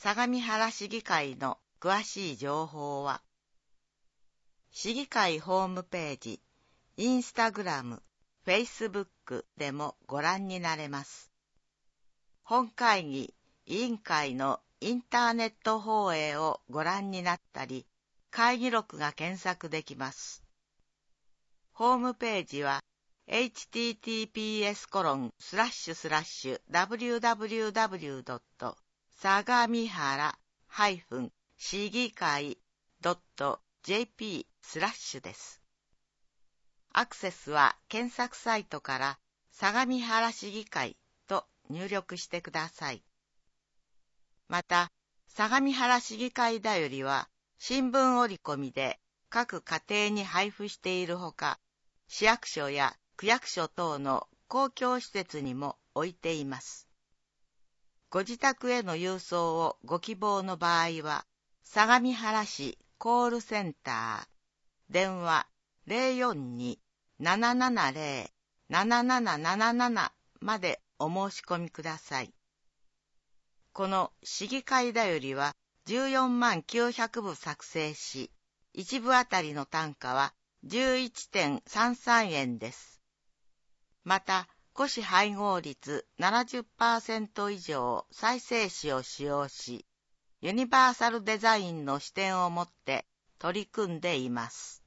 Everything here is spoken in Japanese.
相模原市議会の詳しい情報は、市議会ホームページ、インスタグラム、フェイスブックでもご覧になれます。本会議、委員会のインターネット放映をご覧になったり、会議録が検索できます。ホームページは https://www. 相模原市議会 .jp/ です。アクセスは検索サイトから相模原市議会と入力してください。また、相模原市議会だよりは新聞折り込みで各家庭に配布しているほか、市役所や区役所等の公共施設にも置いています。ご自宅への郵送をご希望の場合は、相模原市コールセンター、電話 042-770-7777 までお申し込みください。この市議会だよりは14万900部作成し、1部あたりの単価は 11.33 円です。また、古紙配合率 70% 以上再生紙を使用し、ユニバーサルデザインの視点を持って取り組んでいます。